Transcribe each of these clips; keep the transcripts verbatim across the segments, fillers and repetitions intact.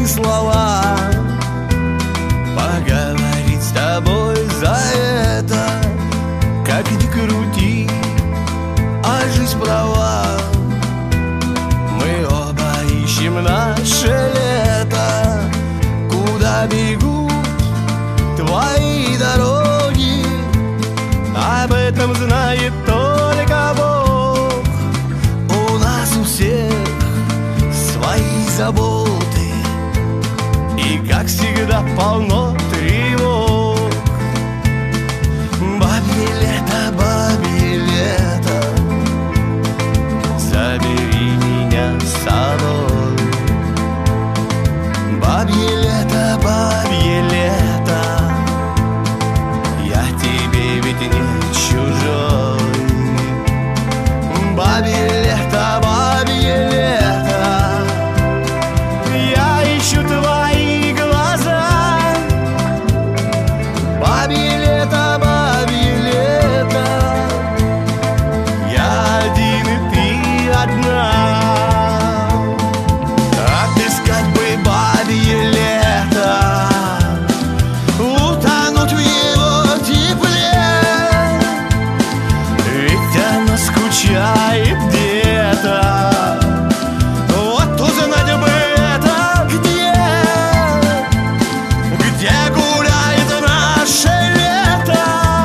слова, поговорить с тобой за это. Как ни крути, а жизнь права. Мы оба ищем наше лето. Куда бегут твои дороги, об этом знает только Бог. У нас у всех свои заботы, и, как всегда, полно тревог. Бабье лето, бабье лето, забери меня с собой. Бабье лето, бабье лето, я тебе ведь не чужой. Бабье лето, бабье лето, я ищу твои глаза. Бабье лето, бабье лето, я один и ты одна. Отыскать бы бабье лето, утонуть в его тепле, ведь оно скучает где-то. Вот узнать бы это где, где гуляет наше лето,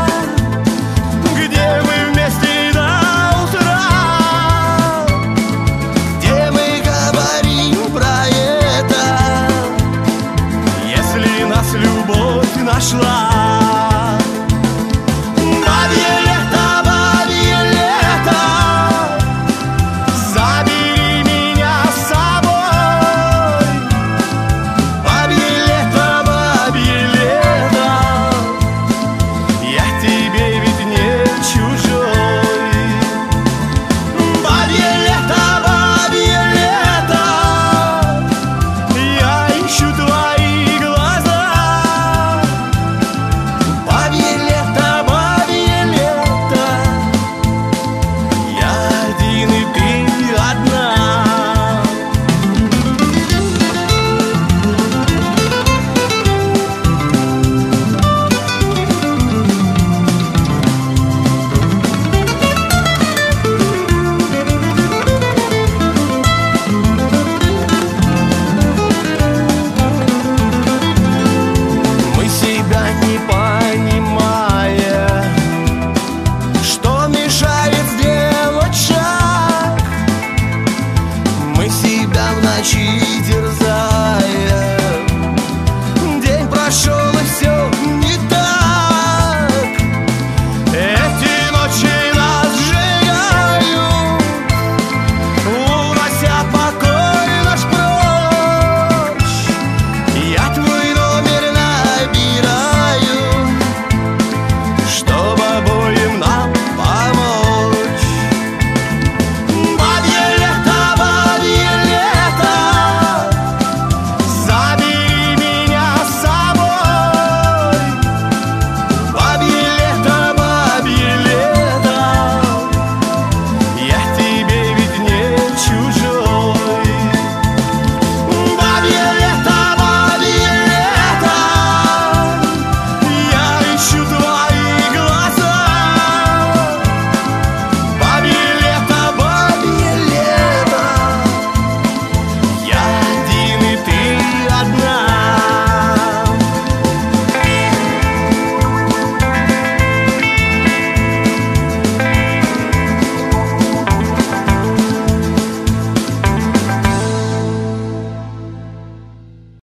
где мы вместе до утра, где мы говорим про это, если нас любовь нашла.